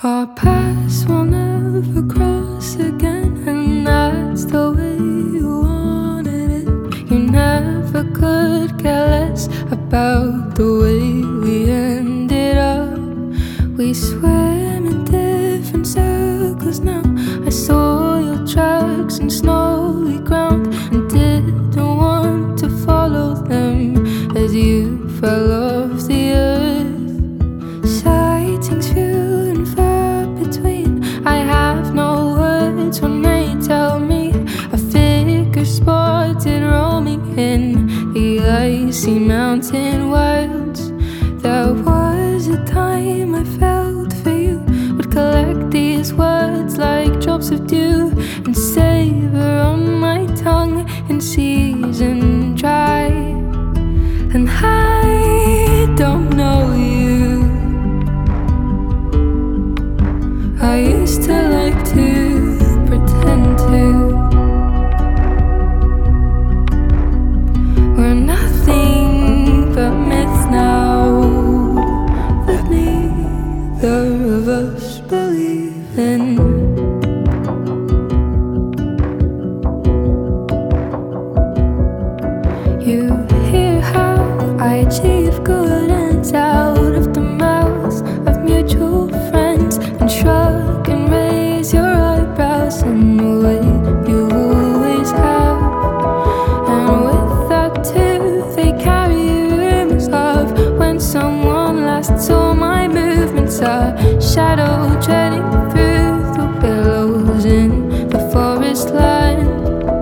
Our paths will never cross again, and that's the way you wanted it. You never could care less about the way we ended up. We swam in different circles now. I saw your tracks in snowy ground and didn't want to follow them as you fell off the earth. Sightings few and far between. I have no words when they tell me a figure spotted roaming in the icy mountain wilds. There was a time I felt for you, would collect these words like drops of dew and savor on my tongue in season dry. And I don't know you. I used to like to pretend to. We're nothing but myths now that neither of us believe in. You hear how I achieve good ends out of the mouths of mutual friends, and shrug and raise your eyebrows in the way you always have. And with that too, they carry rumors of when someone last saw my movements. A shadow treading through the willows in the forest line.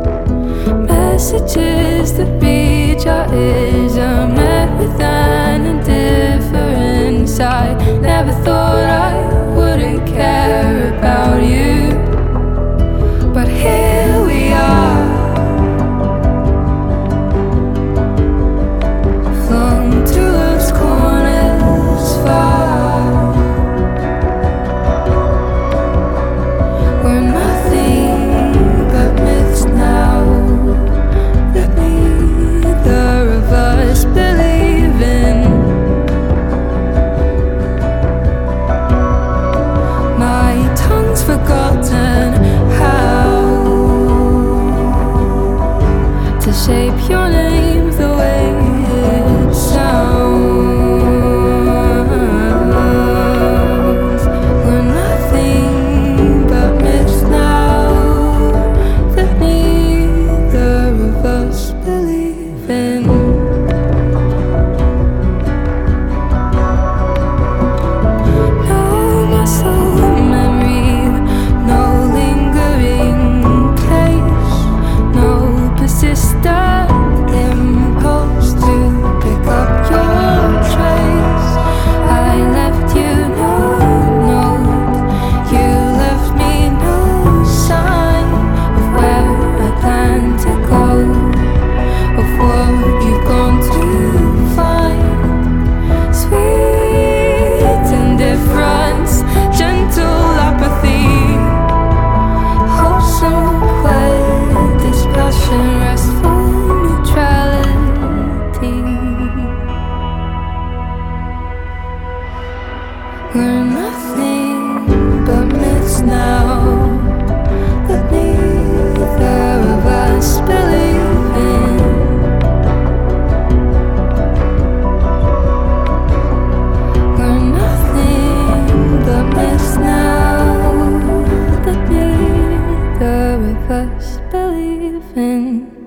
Messages that reach our ears are met with an indifference. I never thought I wouldn't care about you, but here we are, flung to earth's corners far. We're nothing but myths now that neither of us believe in. My tongue's forgotten how to shape your name the way it sounds. We're nothing but myths now that neither of us believe in. No muscle memory, no lingering place, no persistent impulse to pick up your trace. I left you no note, you left me no sign of where I plan to go, of what you've gone to find. Sweet indifference, gentle apathy, wholesome quiet dispassion, restful neutrality. We're nothing but myths now that neither of us believe in. We're nothing but myths now that neither of us believe in.